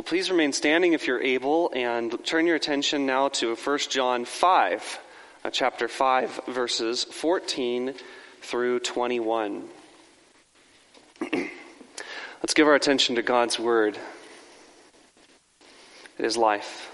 Please remain standing if you're able, and turn your attention now to 1 John 5, chapter 5, verses 14 through 21. Let's give our attention to God's Word. It is life.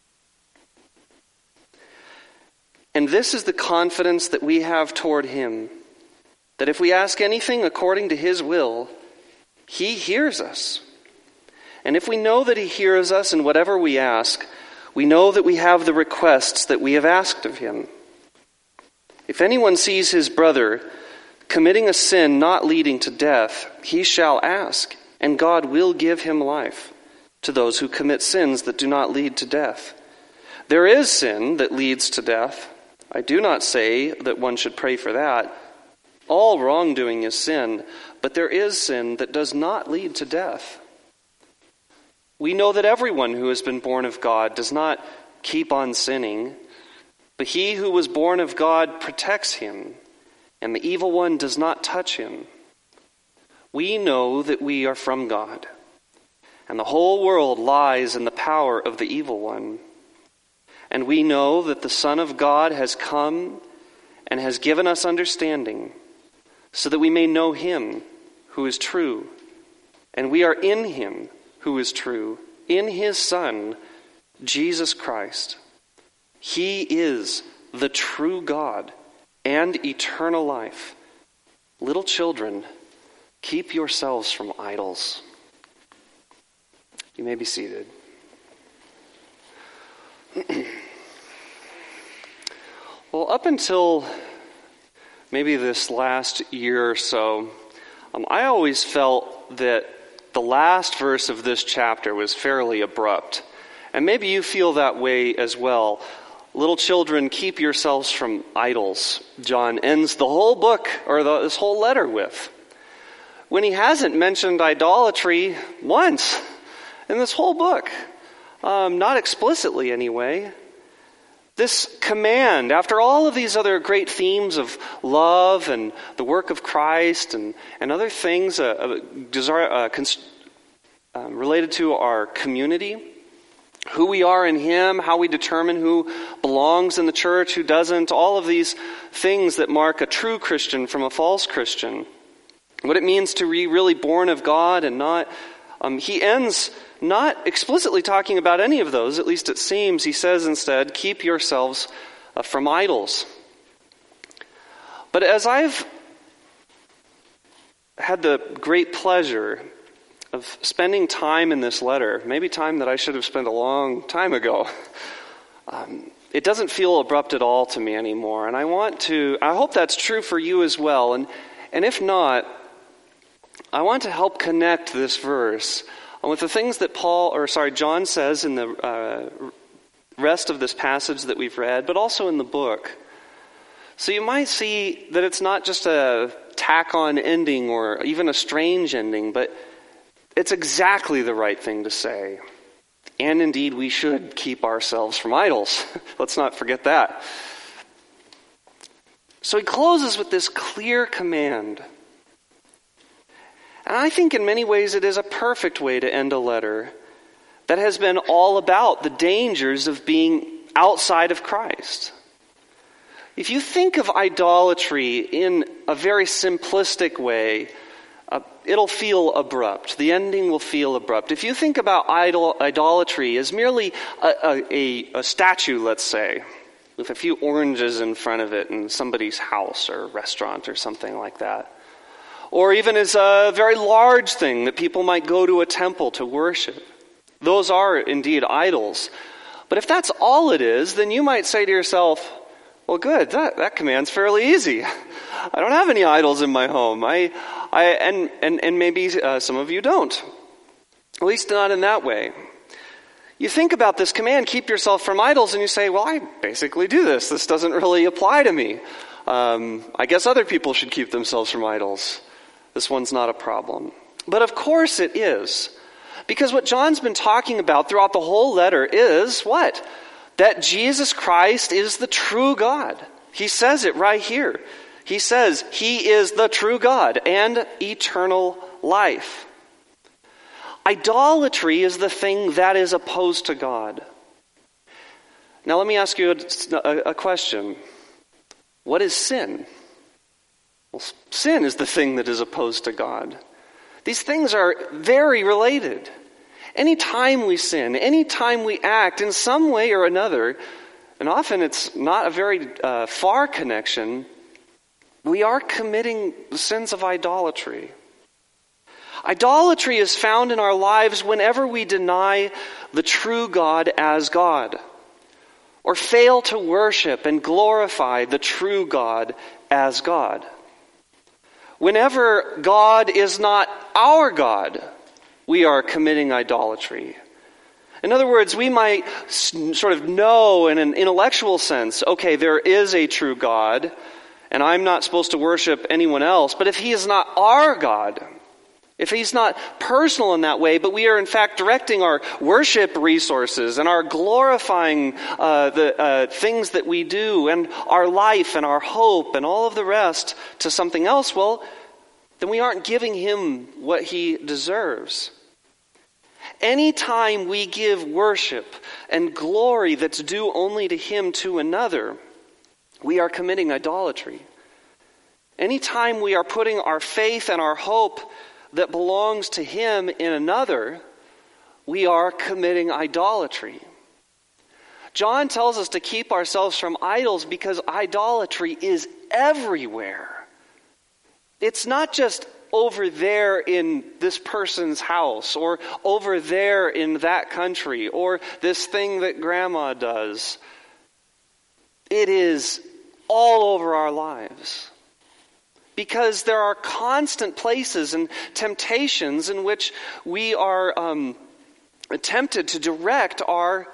And this is the confidence that we have toward Him, that if we ask anything according to His will, He hears us. And if we know that He hears us in whatever we ask, we know that we have the requests that we have asked of Him. If anyone sees his brother committing a sin not leading to death, he shall ask, and God will give him life to those who commit sins that do not lead to death. There is sin that leads to death. I do not say that one should pray for that. All wrongdoing is sin, but there is sin that does not lead to death. We know that everyone who has been born of God does not keep on sinning, but he who was born of God protects him, and the evil one does not touch him. We know that we are from God, and the whole world lies in the power of the evil one. And we know that the Son of God has come and has given us understanding, so that we may know Him who is true, and we are in Him who is true, in His Son, Jesus Christ. He is the true God and eternal life. Little children, keep yourselves from idols. You may be seated. Well, up until maybe this last year or so, I always felt that the last verse of this chapter was fairly abrupt. And maybe you feel that way as well. Little children, keep yourselves from idols. John ends the whole book, or this whole letter with, when he hasn't mentioned idolatry once in this whole book. Not explicitly anyway. This command, after all of these other great themes of love and the work of Christ and other things related to our community, who we are in Him, how we determine who belongs in the church, who doesn't, all of these things that mark a true Christian from a false Christian, what it means to be really born of God and not, he ends not explicitly talking about any of those, at least it seems. He says instead, keep yourselves from idols. But as I've had the great pleasure of spending time in this letter, maybe time that I should have spent a long time ago, it doesn't feel abrupt at all to me anymore. And I hope that's true for you as well. And if not, I want to help connect this verse with the things that John says in the rest of this passage that we've read, but also in the book. So you might see that it's not just a tack-on ending or even a strange ending, but it's exactly the right thing to say. And indeed, we should keep ourselves from idols. Let's not forget that. So he closes with this clear command. And I think in many ways it is a perfect way to end a letter that has been all about the dangers of being outside of Christ. If you think of idolatry in a very simplistic way, it'll feel abrupt. The ending will feel abrupt. If you think about idolatry as merely a statue, let's say, with a few oranges in front of it in somebody's house or restaurant or something like that, or even as a very large thing that people might go to a temple to worship, those are indeed idols. But if that's all it is, then you might say to yourself, well, good, that command's fairly easy. I don't have any idols in my home. And maybe some of you don't. At least not in that way. You think about this command, keep yourself from idols, and you say, well, I basically do this. This doesn't really apply to me. I guess other people should keep themselves from idols. This one's not a problem. But of course it is. Because what John's been talking about throughout the whole letter is what? That Jesus Christ is the true God. He says it right here. He says He is the true God and eternal life. Idolatry is the thing that is opposed to God. Now let me ask you a question. What is sin? Well, sin is the thing that is opposed to God. These things are very related. Anytime we sin, anytime we act in some way or another, and often it's not a very far connection, we are committing the sins of idolatry. Idolatry is found in our lives whenever we deny the true God as God, or fail to worship and glorify the true God as God. Whenever God is not our God, we are committing idolatry. In other words, we might sort of know in an intellectual sense, okay, there is a true God, and I'm not supposed to worship anyone else. But if he is not our God, if he's not personal in that way, but we are in fact directing our worship resources and our glorifying the things that we do and our life and our hope and all of the rest to something else, well, then we aren't giving him what he deserves. Anytime we give worship and glory that's due only to him to another, we are committing idolatry. Anytime we are putting our faith and our hope that belongs to him in another, we are committing idolatry. John tells us to keep ourselves from idols because idolatry is everywhere. It's not just over there in this person's house, or over there in that country, or this thing that grandma does. It is all over our lives. Because there are constant places and temptations in which we are tempted to direct our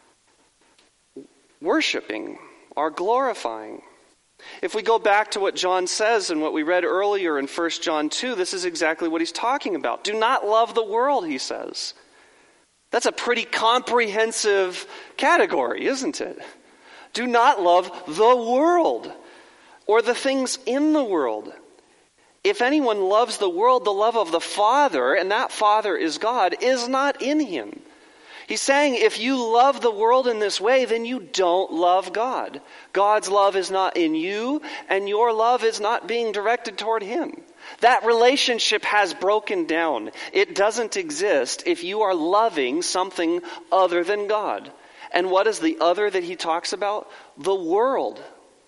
worshiping, our glorifying. If we go back to what John says and what we read earlier in 1 John 2, this is exactly what he's talking about. Do not love the world, he says. That's a pretty comprehensive category, isn't it? Do not love the world or the things in the world. If anyone loves the world, the love of the Father, and that Father is God, is not in him. He's saying if you love the world in this way, then you don't love God. God's love is not in you, and your love is not being directed toward him. That relationship has broken down. It doesn't exist if you are loving something other than God. And what is the other that he talks about? The world.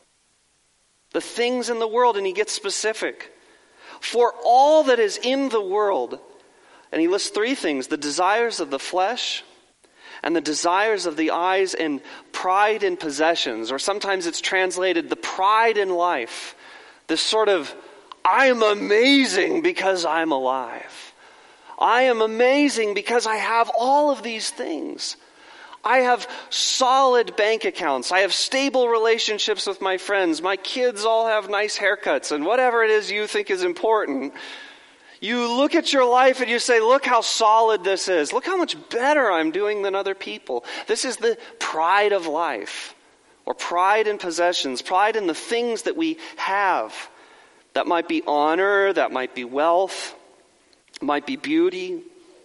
The things in the world, and he gets specific. For all that is in the world, and he lists three things: the desires of the flesh, and the desires of the eyes, and pride in possessions, or sometimes it's translated the pride in life. This sort of, I am amazing because I'm alive. I am amazing because I have all of these things. I have solid bank accounts. I have stable relationships with my friends. My kids all have nice haircuts, and whatever it is you think is important. You look at your life and you say, look how solid this is. Look how much better I'm doing than other people. This is the pride of life, or pride in possessions, pride in the things that we have. That might be honor, that might be wealth, it might be beauty.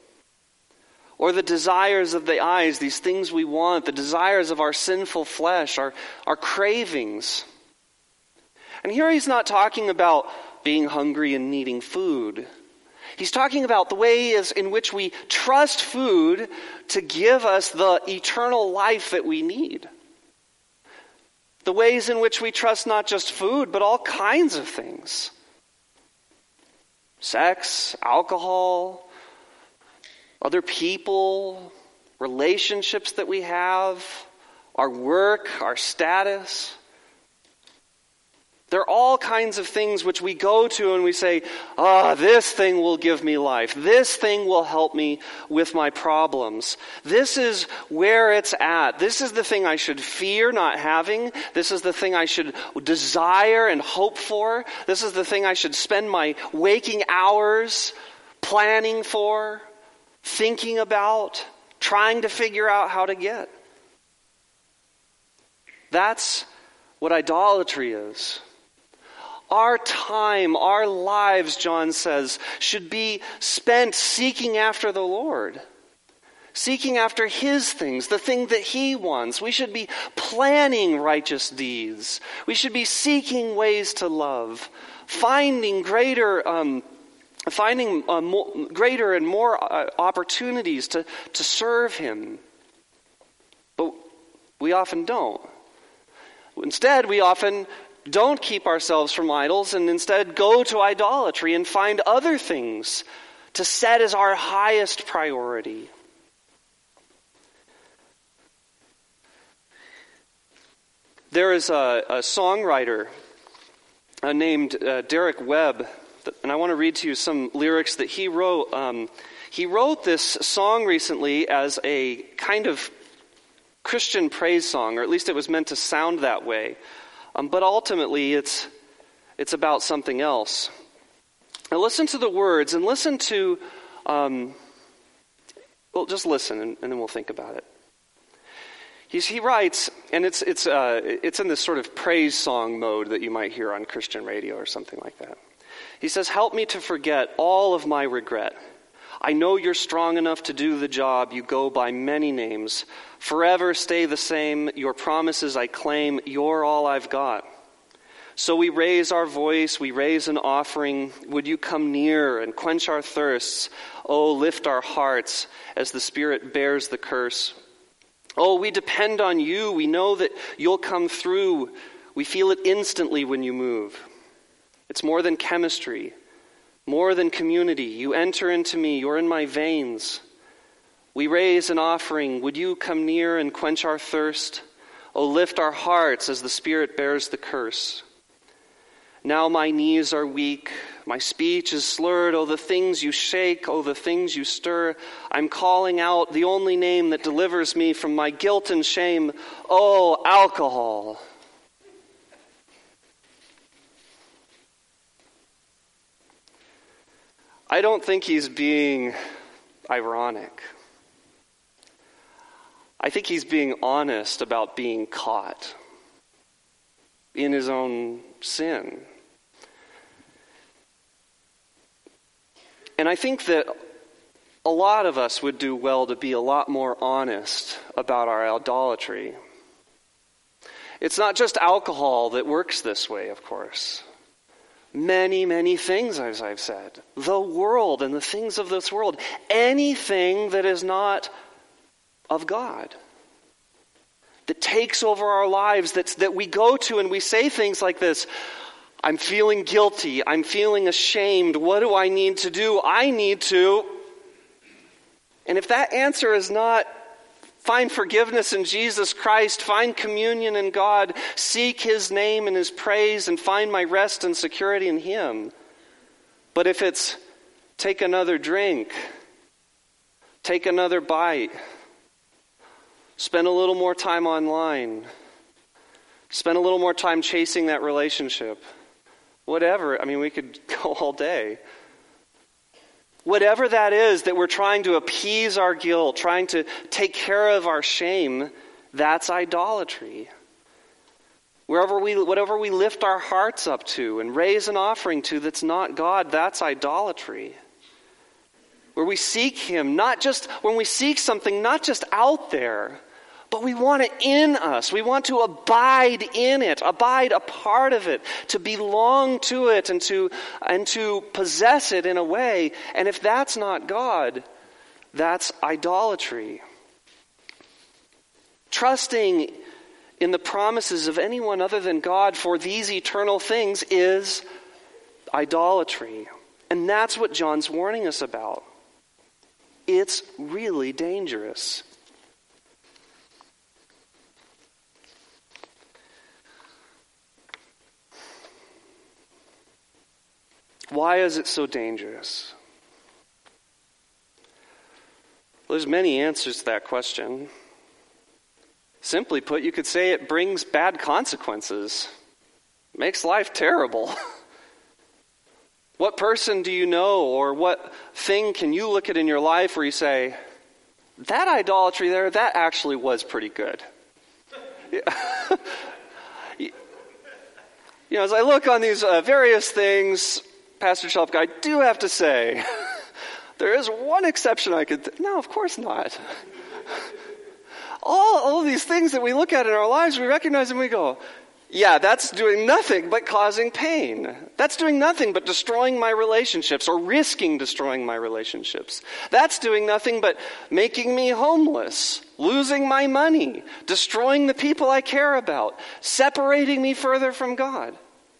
Or the desires of the eyes, these things we want, the desires of our sinful flesh, our cravings. And here he's not talking about being hungry and needing food. He's talking about the ways in which we trust food to give us the eternal life that we need. The ways in which we trust not just food, but all kinds of things. Sex, alcohol, other people, relationships that we have, our work, our status. There are all kinds of things which we go to and we say, this thing will give me life. This thing will help me with my problems. This is where it's at. This is the thing I should fear not having. This is the thing I should desire and hope for. This is the thing I should spend my waking hours planning for, thinking about, trying to figure out how to get. That's what idolatry is. Our time, our lives, John says, should be spent seeking after the Lord. Seeking after His things, the thing that He wants. We should be planning righteous deeds. We should be seeking ways to love. Finding greater and more opportunities to serve Him. But we often don't. Instead, we often don't keep ourselves from idols and instead go to idolatry and find other things to set as our highest priority. There is a songwriter named Derek Webb, and I want to read to you some lyrics that he wrote. He wrote this song recently as a kind of Christian praise song, or at least it was meant to sound that way. But ultimately, it's about something else. Now listen to the words and listen to, just listen and then we'll think about it. He writes, and it's in this sort of praise song mode that you might hear on Christian radio or something like that. He says, "Help me to forget all of my regret. I know you're strong enough to do the job. You go by many names. Forever stay the same. Your promises I claim. You're all I've got. So we raise our voice. We raise an offering. Would you come near and quench our thirsts? Oh, lift our hearts as the Spirit bears the curse. Oh, we depend on you. We know that you'll come through. We feel it instantly when you move. It's more than chemistry. More than community. You enter into me. You're in my veins. We raise an offering. Would you come near and quench our thirst? Oh, lift our hearts as the Spirit bears the curse. Now my knees are weak. My speech is slurred. Oh, the things you shake. Oh, the things you stir. I'm calling out the only name that delivers me from my guilt and shame. Oh, alcohol. I don't think he's being ironic. I think he's being honest about being caught in his own sin. And I think that a lot of us would do well to be a lot more honest about our idolatry. It's not just alcohol that works this way, of course. Many, many things, as I've said. The world and the things of this world. Anything that is not of God. That takes over our lives, that we go to and we say things like this. I'm feeling guilty. I'm feeling ashamed. What do I need to do? I need to. And if that answer is not find forgiveness in Jesus Christ, find communion in God, seek His name and His praise, and find my rest and security in Him. But if it's take another drink, take another bite, spend a little more time online, spend a little more time chasing that relationship, whatever, we could go all day. Whatever that is that we're trying to appease our guilt, trying to take care of our shame, that's idolatry. Whatever we lift our hearts up to and raise an offering to that's not God, that's idolatry. Where we seek Him, when we seek something, not just out there, but we want it in us. We want to abide in it, abide a part of it, to belong to it and to possess it in a way. And if that's not God, that's idolatry. Trusting in the promises of anyone other than God for these eternal things is idolatry. And that's what John's warning us about. It's really dangerous. Why is it so dangerous? Well, there's many answers to that question. Simply put, you could say it brings bad consequences. Makes life terrible. What person do you know, or what thing can you look at in your life where you say, that idolatry there, that actually was pretty good? as I look on these various things, Pastor Shelfka, I do have to say, there is one exception I could... No, of course not. All of these things that we look at in our lives, we recognize and we go, yeah, that's doing nothing but causing pain. That's doing nothing but destroying my relationships or risking destroying my relationships. That's doing nothing but making me homeless, losing my money, destroying the people I care about, separating me further from God.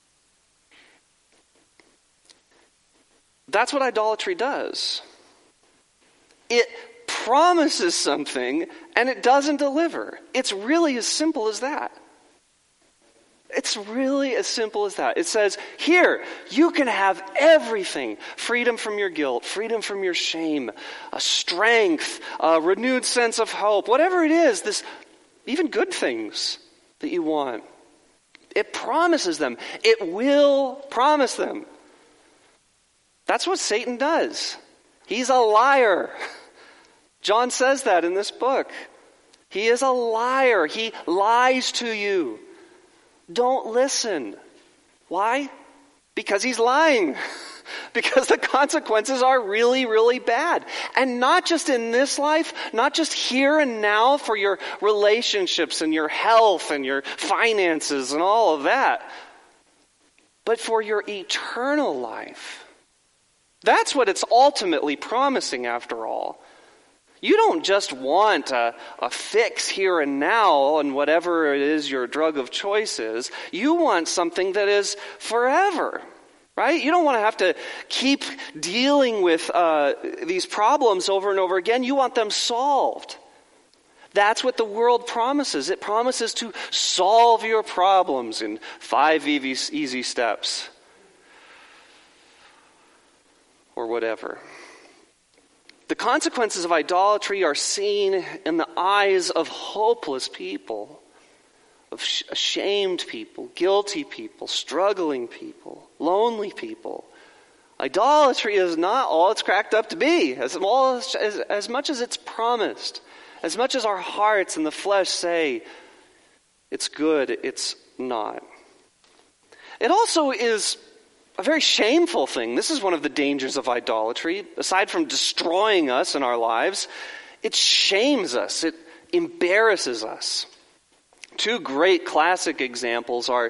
That's what idolatry does. It promises something and it doesn't deliver. It's really as simple as that. It's really as simple as that. It says, here, you can have everything. Freedom from your guilt, freedom from your shame, a strength, a renewed sense of hope, whatever it is, this, even good things that you want. It promises them. It will promise them. That's what Satan does. He's a liar. John says that in this book. He is a liar. He lies to you. Don't listen. Why? Because he's lying. Because the consequences are really, really bad. And not just in this life, not just here and now for your relationships and your health and your finances and all of that, but for your eternal life. That's what it's ultimately promising after all. You don't just want a fix here and now on whatever it is your drug of choice is. You want something that is forever, right? You don't want to have to keep dealing with these problems over and over again. You want them solved. That's what the world promises. It promises to solve your problems in 5 easy steps or whatever. The consequences of idolatry are seen in the eyes of hopeless people, of ashamed people, guilty people, struggling people, lonely people. Idolatry is not all it's cracked up to be, as much as it's promised, as much as our hearts and the flesh say it's good, it's not. It also is a very shameful thing. This is one of the dangers of idolatry. Aside from destroying us in our lives, it shames us. It embarrasses us. 2 great classic examples are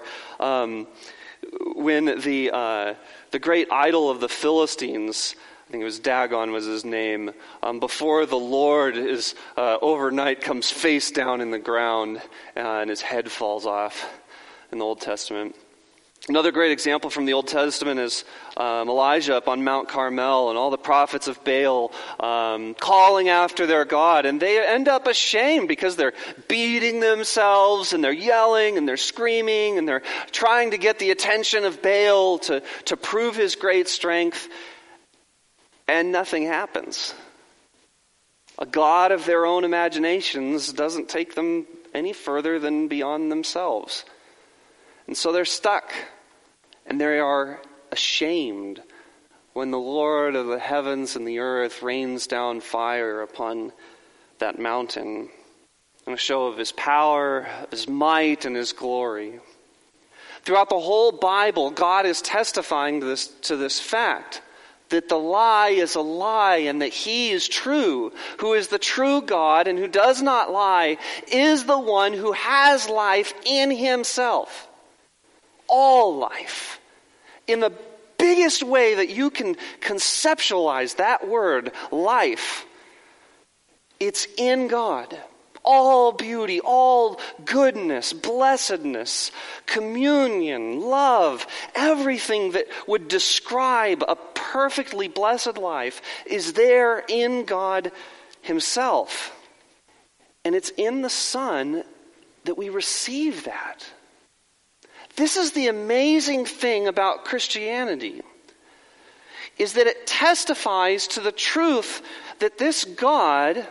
when the great idol of the Philistines, I think it was Dagon was his name, before the Lord is overnight comes face down in the ground and his head falls off in the Old Testament. Another great example from the Old Testament is Elijah up on Mount Carmel and all the prophets of Baal calling after their God. And they end up ashamed because they're beating themselves and they're yelling and they're screaming and they're trying to get the attention of Baal to prove his great strength. And nothing happens. A god of their own imaginations doesn't take them any further than beyond themselves. And so they're stuck, and they are ashamed when the Lord of the heavens and the earth rains down fire upon that mountain in a show of his power, his might, and his glory. Throughout the whole Bible, God is testifying to this fact, that the lie is a lie and that he is true, who is the true God and who does not lie, is the one who has life in himself. All life. In the biggest way that you can conceptualize that word, life, it's in God. All beauty, all goodness, blessedness, communion, love, everything that would describe a perfectly blessed life is there in God himself. And it's in the Son that we receive that. This is the amazing thing about Christianity, is that it testifies to the truth that this God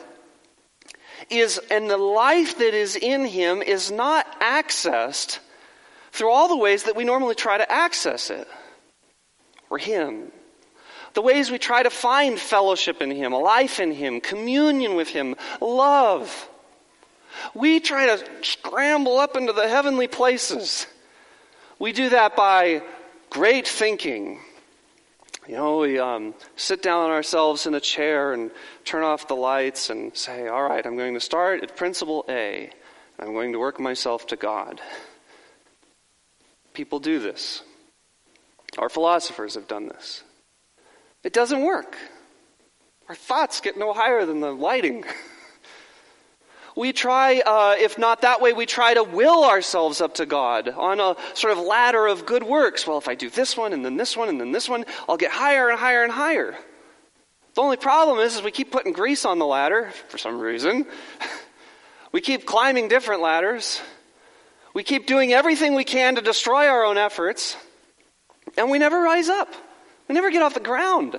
is, and the life that is in him is not accessed through all the ways that we normally try to access it, or him. The ways we try to find fellowship in him, a life in him, communion with him, love. We try to scramble up into the heavenly places. We do that by great thinking. We sit down ourselves in a chair and turn off the lights and say, all right, I'm going to start at principle A. And I'm going to work myself to God. People do this. Our philosophers have done this. It doesn't work. Our thoughts get no higher than the lighting. We try, if not that way, we try to will ourselves up to God on a sort of ladder of good works. Well, if I do this one and then this one and then this one, I'll get higher and higher and higher. The only problem is we keep putting grease on the ladder for some reason. We keep climbing different ladders. We keep doing everything we can to destroy our own efforts. And we never rise up. We never get off the ground.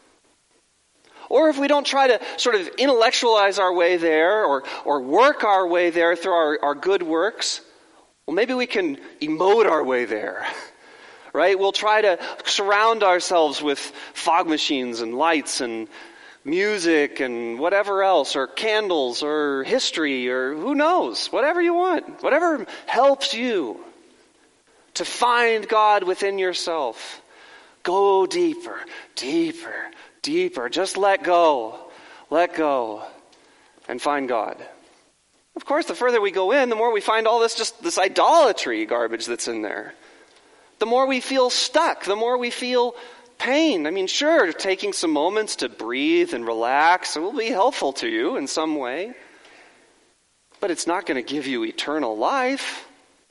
Or if we don't try to sort of intellectualize our way there or work our way there through our good works, well, maybe we can emote our way there, right? We'll try to surround ourselves with fog machines and lights and music and whatever else, or candles or history or who knows, whatever you want, whatever helps you to find God within yourself. Go deeper, deeper, deeper. Just let go, and find God. Of course, the further we go in, the more we find all this idolatry garbage that's in there. The more we feel stuck, the more we feel pain. I mean, sure, taking some moments to breathe and relax will be helpful to you in some way. But it's not going to give you eternal life.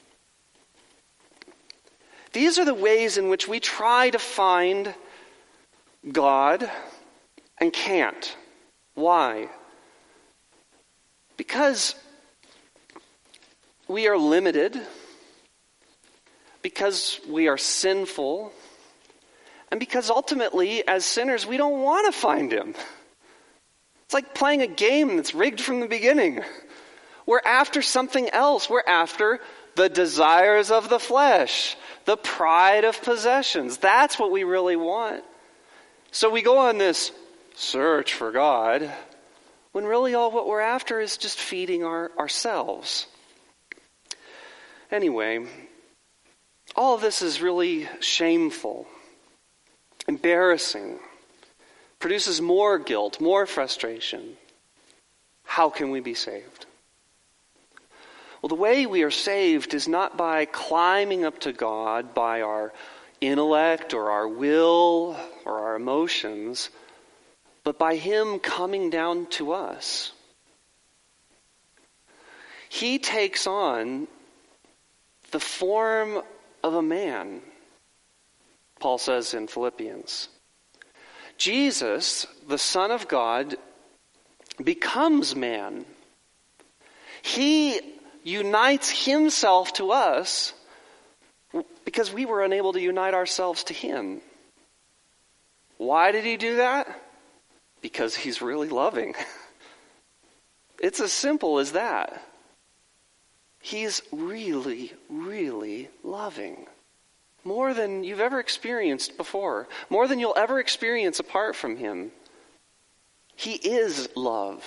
These are the ways in which we try to find God and can't. Why? Because we are limited, because we are sinful, and because ultimately, as sinners, we don't want to find him. It's like playing a game that's rigged from the beginning. We're after something else. We're after the desires of the flesh, the pride of possessions. That's what we really want. So we go on this search for God, when really all what we're after is just feeding ourselves. Anyway, all of this is really shameful, embarrassing, produces more guilt, more frustration. How can we be saved? Well, the way we are saved is not by climbing up to God by our intellect or our will or our emotions, but by him coming down to us. He takes on the form of a man, Paul says in Philippians. Jesus, the Son of God, becomes man. He unites himself to us because we were unable to unite ourselves to him. Why did he do that? Because he's really loving. It's as simple as that. He's really, really loving. More than you've ever experienced before. More than you'll ever experience apart from him. He is love.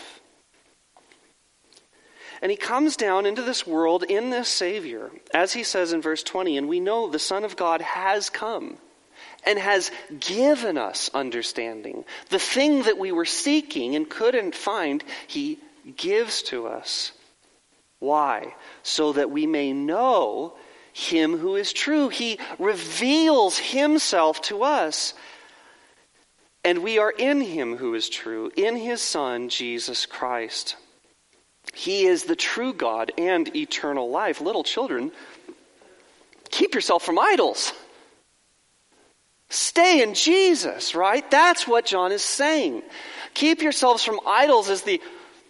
And he comes down into this world in this Savior, as he says in verse 20, and we know the Son of God has come and has given us understanding. The thing that we were seeking and couldn't find, he gives to us. Why? So that we may know him who is true. He reveals himself to us. And we are in him who is true, in his Son, Jesus Christ. He is the true God and eternal life. Little children, keep yourself from idols. Stay in Jesus, right? That's what John is saying. Keep yourselves from idols is the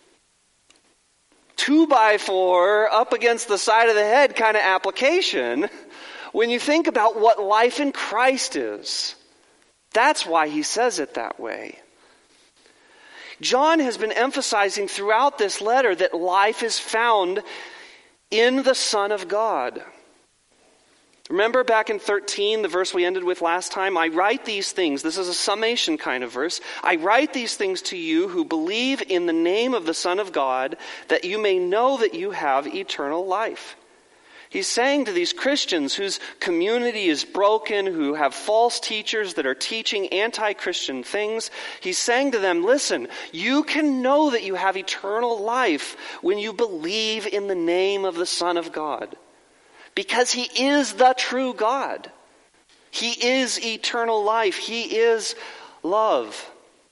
2x4 up against the side of the head kind of application when you think about what life in Christ is. That's why he says it that way. John has been emphasizing throughout this letter that life is found in the Son of God. Remember back in 13, the verse we ended with last time? I write these things. This is a summation kind of verse. I write these things to you who believe in the name of the Son of God, that you may know that you have eternal life. He's saying to these Christians whose community is broken, who have false teachers that are teaching anti-Christian things, he's saying to them, listen, you can know that you have eternal life when you believe in the name of the Son of God. Because he is the true God. He is eternal life. He is love.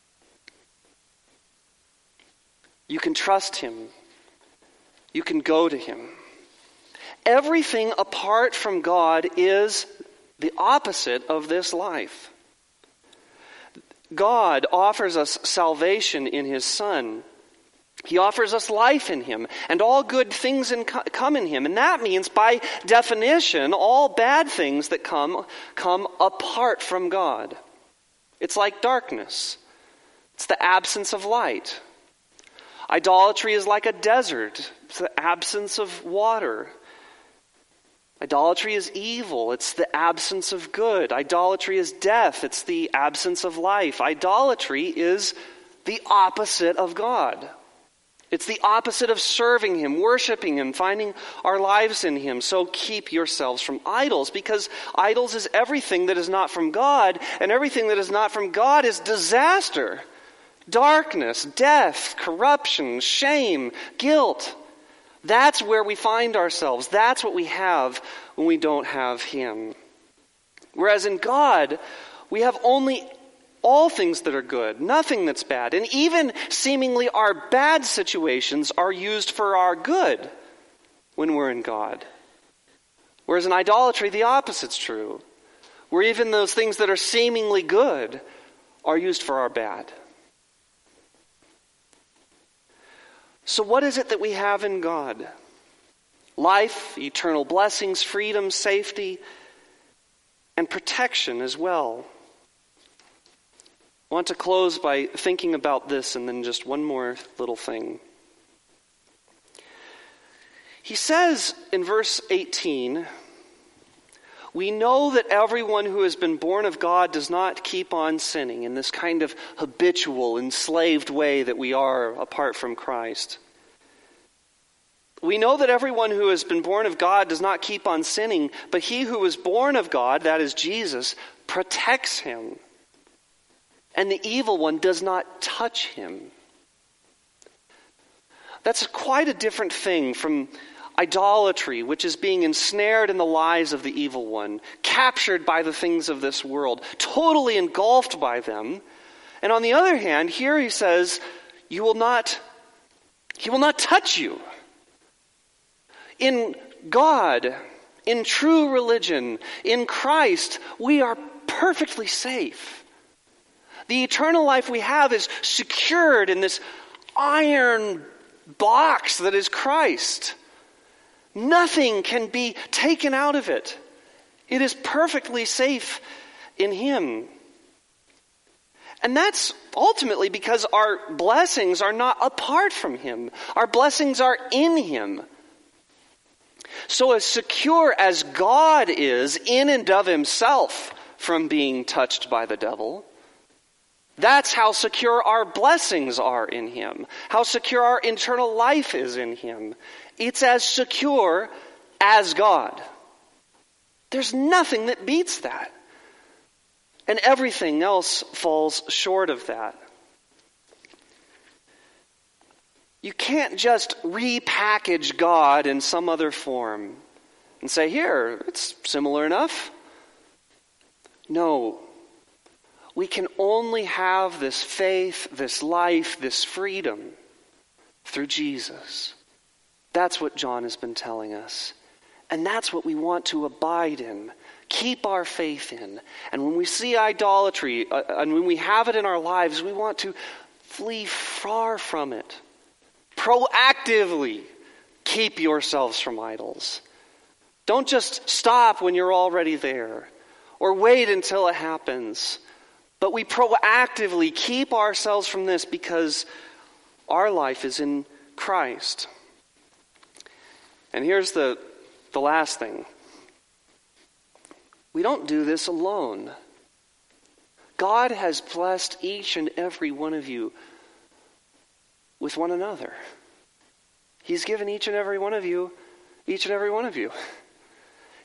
You can trust him. You can go to him. Everything apart from God is the opposite of this life. God offers us salvation in his Son. He offers us life in him, and all good things come in him. And that means, by definition, all bad things that come apart from God. It's like darkness. It's the absence of light. Idolatry is like a desert. It's the absence of water. Idolatry is evil. It's the absence of good. Idolatry is death. It's the absence of life. Idolatry is the opposite of God. It's the opposite of serving him, worshiping him, finding our lives in him. So keep yourselves from idols, because idols is everything that is not from God, and everything that is not from God is disaster, darkness, death, corruption, shame, guilt. That's where we find ourselves. That's what we have when we don't have him. Whereas in God, we have only all things that are good, nothing that's bad. And even seemingly our bad situations are used for our good when we're in God. Whereas in idolatry, the opposite's true. Where even those things that are seemingly good are used for our bad. So what is it that we have in God? Life, eternal blessings, freedom, safety, and protection as well. I want to close by thinking about this, and then just one more little thing. He says in verse 18, we know that everyone who has been born of God does not keep on sinning in this kind of habitual, enslaved way that we are apart from Christ. We know that everyone who has been born of God does not keep on sinning, but he who is born of God, that is Jesus, protects him. And the evil one does not touch him. That's quite a different thing from idolatry, which is being ensnared in the lies of the evil one, captured by the things of this world, totally engulfed by them. And on the other hand, here he says, he will not touch you. In God, in true religion, in Christ, we are perfectly safe. The eternal life we have is secured in this iron box that is Christ. Nothing can be taken out of it. It is perfectly safe in him. And that's ultimately because our blessings are not apart from him. Our blessings are in him. So as secure as God is in and of himself from being touched by the devil, that's how secure our blessings are in him. How secure our eternal life is in him. It's as secure as God. There's nothing that beats that. And everything else falls short of that. You can't just repackage God in some other form and say, here, it's similar enough. No. We can only have this faith, this life, this freedom through Jesus. That's what John has been telling us. And that's what we want to abide in, keep our faith in. And when we see idolatry, and when we have it in our lives, we want to flee far from it. Proactively keep yourselves from idols. Don't just stop when you're already there, or wait until it happens. But we proactively keep ourselves from this because our life is in Christ. And here's the last thing. We don't do this alone. God has blessed each and every one of you with one another. He's given each and every one of you.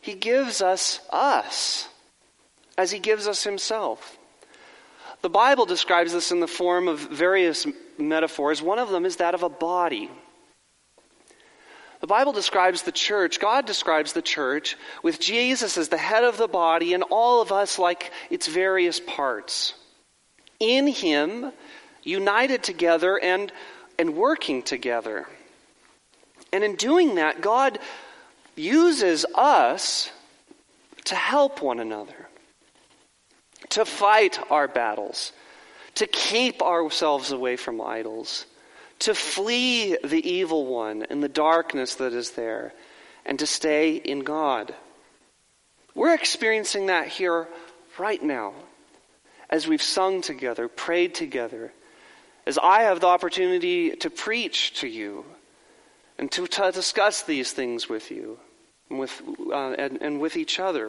He gives us as he gives us himself. The Bible describes this in the form of various metaphors. One of them is that of a body. The Bible describes the church, God describes the church, with Jesus as the head of the body and all of us like its various parts. In him, united together and working together. And in doing that, God uses us to help one another, to fight our battles, to keep ourselves away from idols, to flee the evil one and the darkness that is there, and to stay in God. We're experiencing that here right now, as we've sung together, prayed together, as I have the opportunity to preach to you and to discuss these things with you and with each other.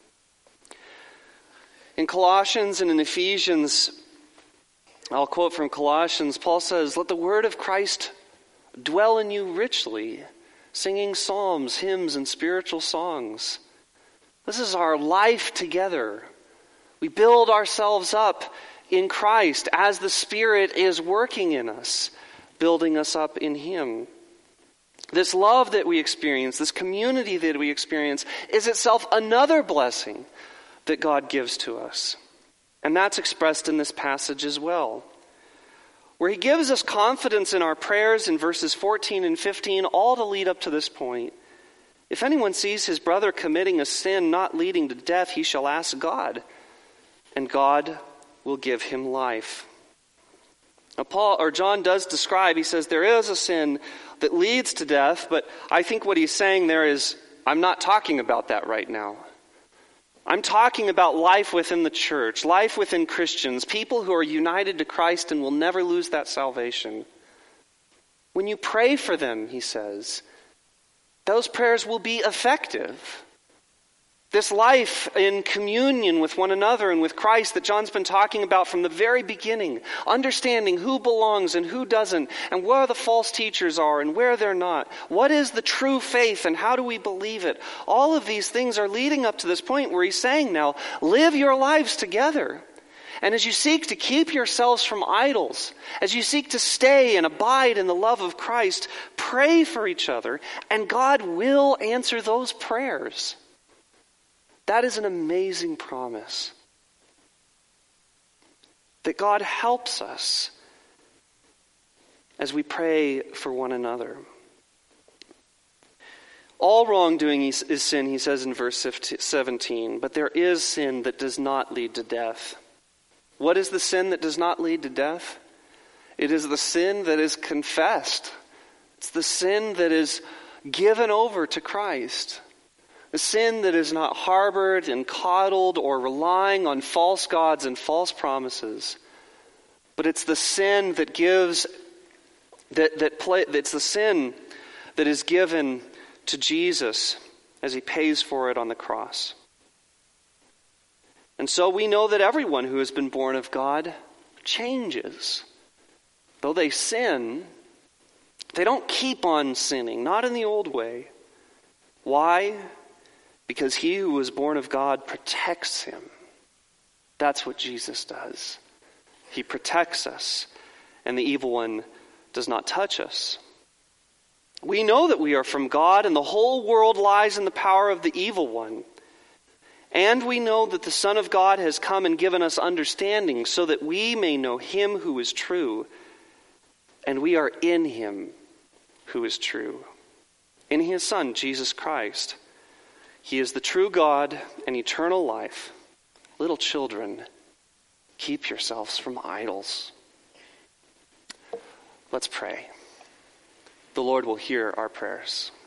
In Colossians and in Ephesians, I'll quote from Colossians, Paul says, "Let the word of Christ dwell in you richly, singing psalms, hymns, and spiritual songs." This is our life together. We build ourselves up in Christ as the Spirit is working in us, building us up in him. This love that we experience, this community that we experience, is itself another blessing that God gives to us. And that's expressed in this passage as well, where he gives us confidence in our prayers in verses 14 and 15, all to lead up to this point. If anyone sees his brother committing a sin not leading to death, he shall ask God, and God will give him life. Now John does describe, he says there is a sin that leads to death, but I think what he's saying there is, I'm not talking about that right now. I'm talking about life within the church, life within Christians, people who are united to Christ and will never lose that salvation. When you pray for them, he says, those prayers will be effective. This life in communion with one another and with Christ that John's been talking about from the very beginning, understanding who belongs and who doesn't, and where the false teachers are and where they're not. What is the true faith and how do we believe it? All of these things are leading up to this point where he's saying now, live your lives together. And as you seek to keep yourselves from idols, as you seek to stay and abide in the love of Christ, pray for each other, and God will answer those prayers. That is an amazing promise. That God helps us as we pray for one another. All wrongdoing is sin, he says in verse 17, but there is sin that does not lead to death. What is the sin that does not lead to death? It is the sin that is confessed. It's the sin that is given over to Christ. The sin that is not harbored and coddled or relying on false gods and false promises. But it's the sin that gives, it's the sin that is given to Jesus as he pays for it on the cross. And so we know that everyone who has been born of God changes. Though they sin, they don't keep on sinning, not in the old way. Why? Because he who was born of God protects him. That's what Jesus does. He protects us, and the evil one does not touch us. We know that we are from God, and the whole world lies in the power of the evil one. And we know that the Son of God has come and given us understanding so that we may know him who is true, and we are in him who is true, in his Son, Jesus Christ. He is the true God and eternal life. Little children, keep yourselves from idols. Let's pray. The Lord will hear our prayers.